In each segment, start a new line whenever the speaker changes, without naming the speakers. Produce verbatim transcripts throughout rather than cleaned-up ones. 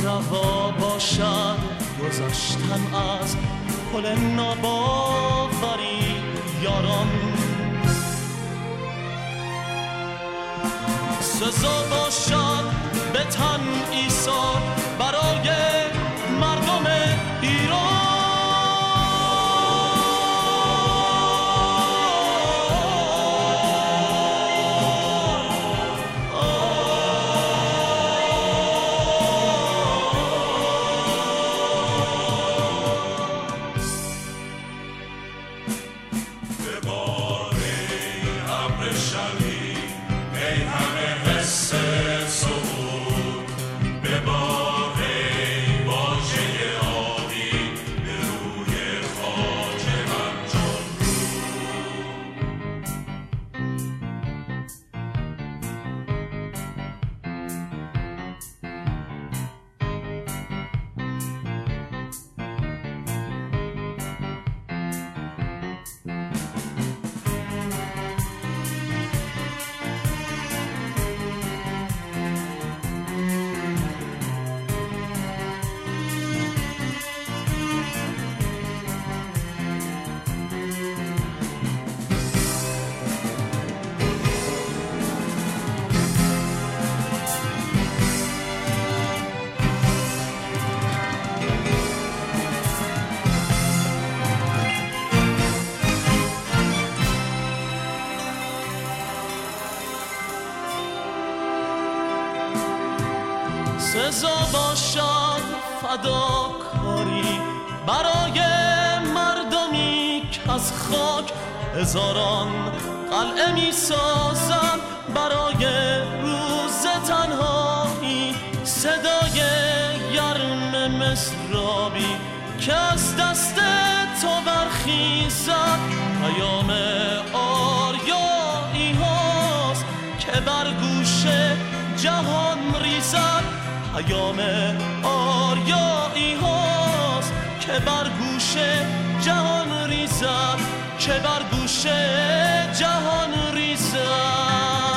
روا باشد گذشتن از پل ناباوری یاران، سزا باشد به تن ایثار برای مردم ایران. سزا باشد فداکاری برای مردمی که از خاک هزاران قلعه می سازند، برای روز تنهایی صدای گرم مصرابی که از دست تو برخیزد، پیام آریایی هاست که بر گوش جهان ریزد، پیام آریایی هاست که بر گوش جهان ریزد، که بر گوش جهان ریزد.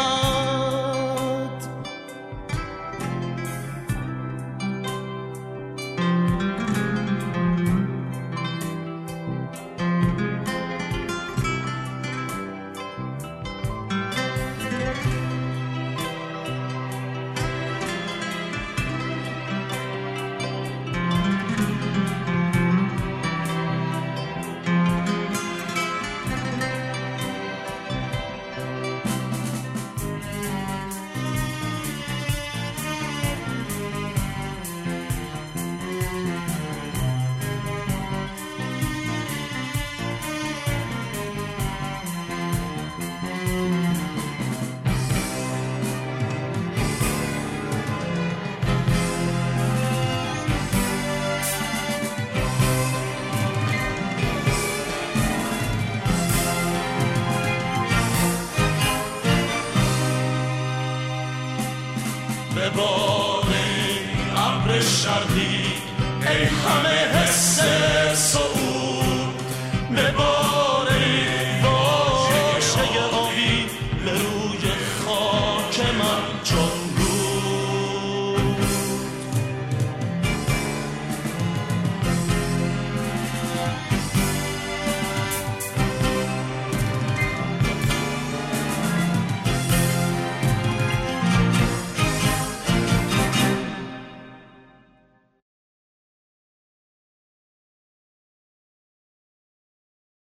شرقی ای همه حس صعود، بباری باشه آبی به روی خاک من چون